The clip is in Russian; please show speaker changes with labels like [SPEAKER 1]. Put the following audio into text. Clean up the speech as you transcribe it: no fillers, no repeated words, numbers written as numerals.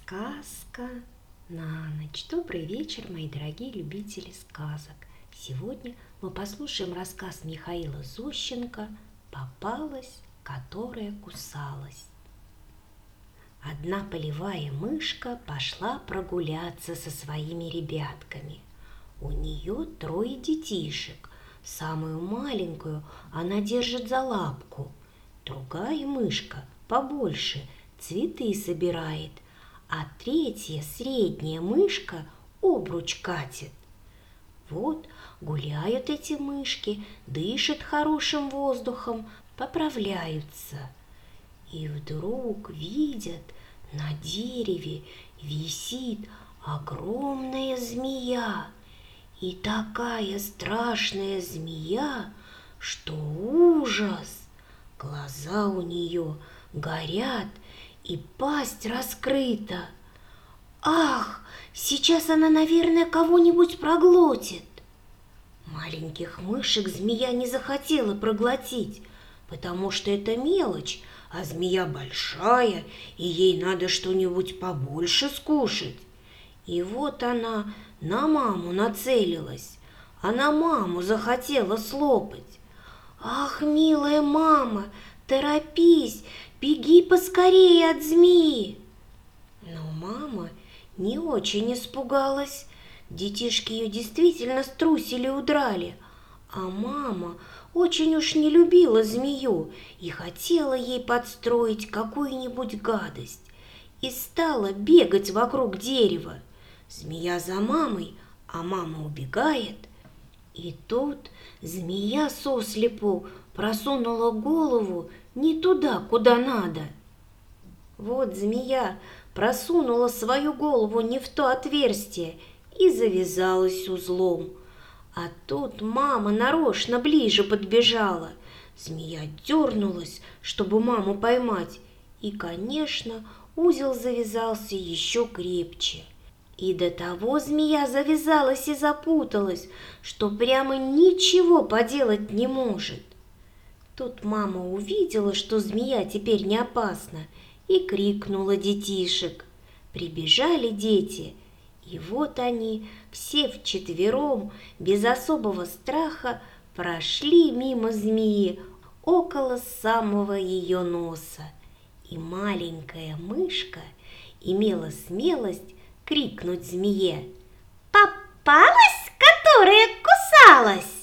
[SPEAKER 1] Сказка на ночь. Добрый вечер, мои дорогие любители сказок. Сегодня мы послушаем рассказ Михаила Зощенко «Попалась, которая кусалась». Одна полевая мышка пошла прогуляться со своими ребятками. У нее 3 детишек. Самую маленькую она держит за лапку. Другая мышка, побольше, цветы собирает, а 3-я, средняя мышка, обруч катит. Вот гуляют эти мышки, дышат хорошим воздухом, поправляются. И вдруг видят, на дереве висит огромная змея. И такая страшная змея, что ужас! Глаза у нее горят, и пасть раскрыта. Ах, сейчас она, наверное, кого-нибудь проглотит. Маленьких мышек змея не захотела проглотить, потому что это мелочь, а змея большая, и ей надо что-нибудь побольше скушать. И вот она на маму нацелилась, а на маму захотела слопать. Ах, милая мама, торопись, беги поскорее от змеи. Но мама не очень испугалась. Детишки ее действительно струсили и удрали. А мама очень уж не любила змею и хотела ей подстроить какую-нибудь гадость. И стала бегать вокруг дерева. Змея за мамой, а мама убегает. И тут змея сослепу просунула голову не туда, куда надо. Вот змея просунула свою голову не в то отверстие и завязалась узлом. А тут мама нарочно ближе подбежала. Змея дернулась, чтобы маму поймать. И, конечно, узел завязался еще крепче. И до того змея завязалась и запуталась, что прямо ничего поделать не может. Тут мама увидела, что змея теперь не опасна, и крикнула детишек. Прибежали дети, и вот они все вчетвером, без особого страха, прошли мимо змеи около самого ее носа. И маленькая мышка имела смелость крикнуть змее: «Попалась, которая кусалась!»